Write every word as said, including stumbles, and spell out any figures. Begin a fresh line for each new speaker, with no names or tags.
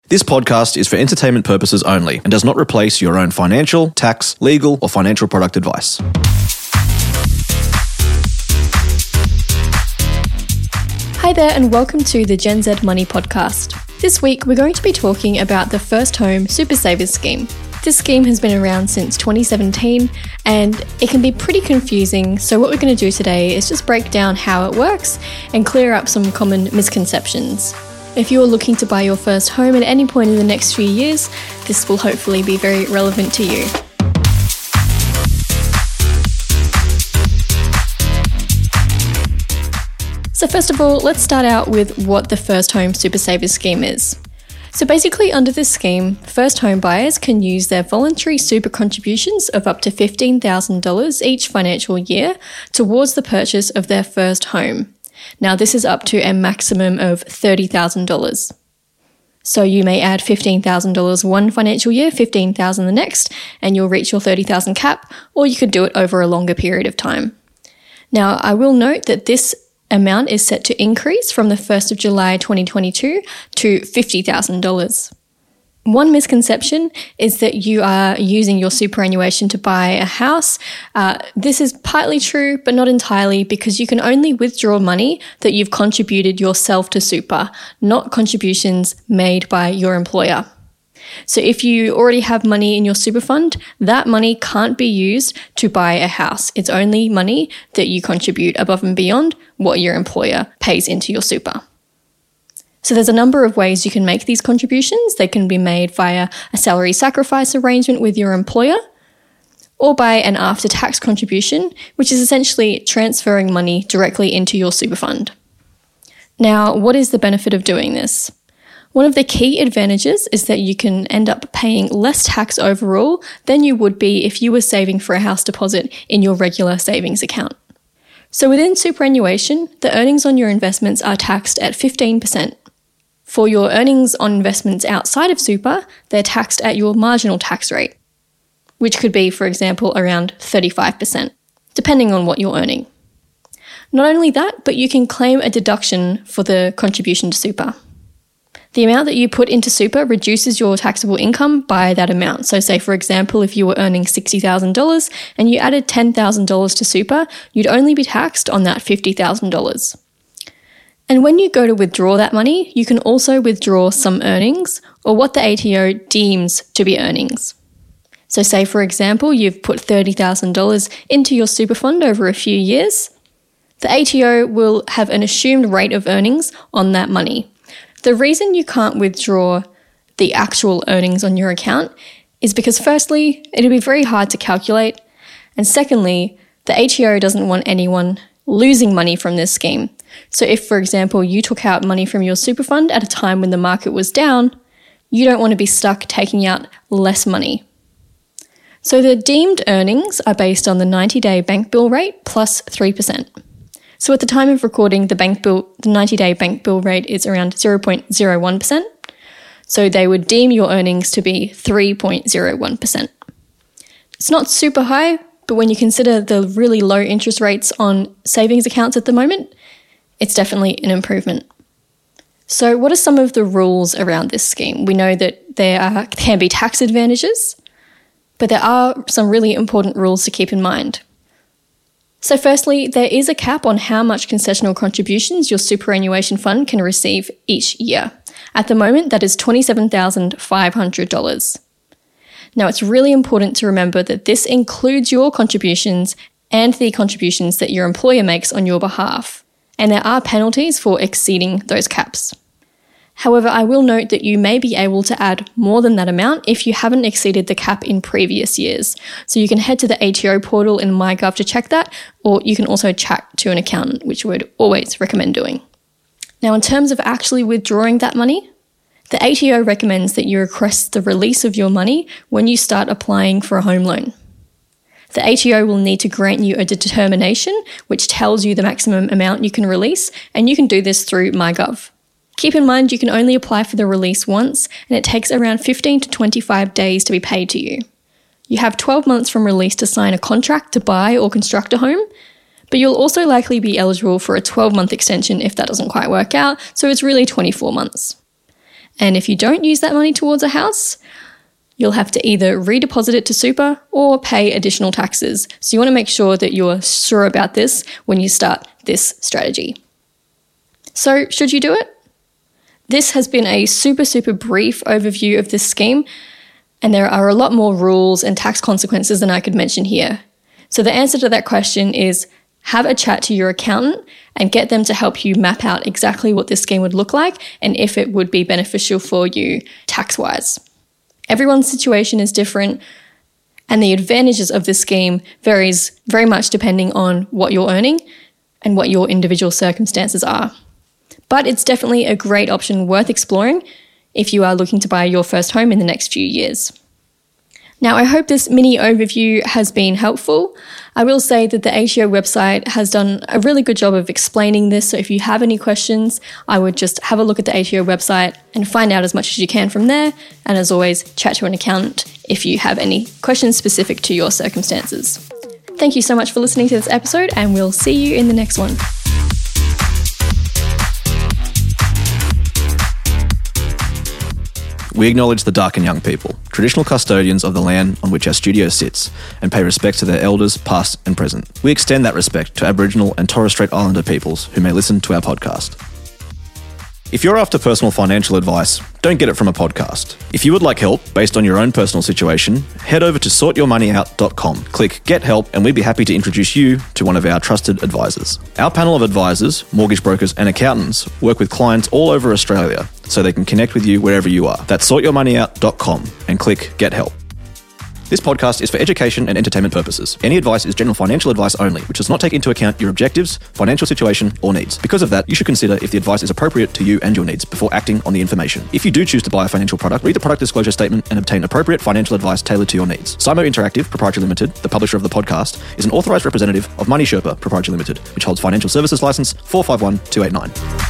This podcast is for entertainment purposes only and does not replace your own financial, tax, legal, or financial product advice.
Hi there and welcome to the Gen Z Money Podcast. This week we're going to be talking about the First Home Super Savers Scheme. This scheme has been around since twenty seventeen and it can be pretty confusing, so what we're going to do today is just break down how it works and clear up some common misconceptions. If you're looking to buy your first home at any point in the next few years, this will hopefully be very relevant to you. So first of all, let's start out with what the First Home Super Savers Scheme is. So basically under this scheme, first home buyers can use their voluntary super contributions of up to fifteen thousand dollars each financial year towards the purchase of their first home. Now this is up to a maximum of thirty thousand dollars. So you may add fifteen thousand dollars one financial year, fifteen thousand dollars the next, and you'll reach your thirty thousand dollars cap, or you could do it over a longer period of time. Now I will note that this amount is set to increase from the first of July twenty twenty-two to fifty thousand dollars. One misconception is that you are using your superannuation to buy a house. Uh, this is partly true, but not entirely, because you can only withdraw money that you've contributed yourself to super, not contributions made by your employer. So if you already have money in your super fund, that money can't be used to buy a house. It's only money that you contribute above and beyond what your employer pays into your super. So there's a number of ways you can make these contributions. They can be made via a salary sacrifice arrangement with your employer, or by an after-tax contribution, which is essentially transferring money directly into your super fund. Now, what is the benefit of doing this? One of the key advantages is that you can end up paying less tax overall than you would be if you were saving for a house deposit in your regular savings account. So within superannuation, the earnings on your investments are taxed at fifteen percent. For your earnings on investments outside of super, they're taxed at your marginal tax rate, which could be, for example, around thirty-five percent, depending on what you're earning. Not only that, but you can claim a deduction for the contribution to super. The amount that you put into super reduces your taxable income by that amount. So say, for example, if you were earning sixty thousand dollars and you added ten thousand dollars to super, you'd only be taxed on that fifty thousand dollars. And when you go to withdraw that money, you can also withdraw some earnings, or what the A T O deems to be earnings. So say, for example, you've put thirty thousand dollars into your super fund over a few years. The A T O will have an assumed rate of earnings on that money. The reason you can't withdraw the actual earnings on your account is because firstly, it'll be very hard to calculate, and secondly, the A T O doesn't want anyone losing money from this scheme. So if, for example, you took out money from your super fund at a time when the market was down, you don't want to be stuck taking out less money. So the deemed earnings are based on the ninety-day bank bill rate plus three percent. So at the time of recording, the bank bill, the ninety-day bank bill rate is around zero point zero one percent. So they would deem your earnings to be three point zero one percent. It's not super high, but when you consider the really low interest rates on savings accounts at the moment, it's definitely an improvement. So what are some of the rules around this scheme? We know that there are, can be tax advantages, but there are some really important rules to keep in mind. So firstly, there is a cap on how much concessional contributions your superannuation fund can receive each year. At the moment, that is twenty-seven thousand five hundred dollars. Now, it's really important to remember that this includes your contributions and the contributions that your employer makes on your behalf, and there are penalties for exceeding those caps. However, I will note that you may be able to add more than that amount if you haven't exceeded the cap in previous years. So you can head to the A T O portal in MyGov to check that, or you can also chat to an accountant, which I would always recommend doing. Now, in terms of actually withdrawing that money, the A T O recommends that you request the release of your money when you start applying for a home loan. The A T O will need to grant you a determination which tells you the maximum amount you can release, and you can do this through MyGov. Keep in mind you can only apply for the release once, and it takes around fifteen to twenty-five days to be paid to you. You have twelve months from release to sign a contract to buy or construct a home, but you'll also likely be eligible for a twelve-month extension if that doesn't quite work out, so it's really twenty-four months. And if you don't use that money towards a house, you'll have to either redeposit it to super or pay additional taxes. So you want to make sure that you're sure about this when you start this strategy. So should you do it? This has been a super, super brief overview of this scheme, and there are a lot more rules and tax consequences than I could mention here. So the answer to that question is have a chat to your accountant and get them to help you map out exactly what this scheme would look like and if it would be beneficial for you tax-wise. Everyone's situation is different, and the advantages of this scheme varies very much depending on what you're earning and what your individual circumstances are. But it's definitely a great option worth exploring if you are looking to buy your first home in the next few years. Now, I hope this mini overview has been helpful. I will say that the A T O website has done a really good job of explaining this, so if you have any questions, I would just have a look at the A T O website and find out as much as you can from there, and as always, chat to an accountant if you have any questions specific to your circumstances. Thank you so much for listening to this episode, and we'll see you in the next one.
We acknowledge the Darkin Young people, traditional custodians of the land on which our studio sits, and pay respect to their elders, past and present. We extend that respect to Aboriginal and Torres Strait Islander peoples who may listen to our podcast. If you're after personal financial advice, don't get it from a podcast. If you would like help based on your own personal situation, head over to sort your money out dot com. Click Get Help, and we'd be happy to introduce you to one of our trusted advisors. Our panel of advisors, mortgage brokers and accountants work with clients all over Australia so they can connect with you wherever you are. That's sort your money out dot com and click Get Help. This podcast is for education and entertainment purposes. Any advice is general financial advice only, which does not take into account your objectives, financial situation, or needs. Because of that, you should consider if the advice is appropriate to you and your needs before acting on the information. If you do choose to buy a financial product, read the product disclosure statement and obtain appropriate financial advice tailored to your needs. Simo Interactive Proprietary Limited, the publisher of the podcast, is an authorised representative of Money Sherpa Proprietary Limited, which holds financial services license four five one two eight nine.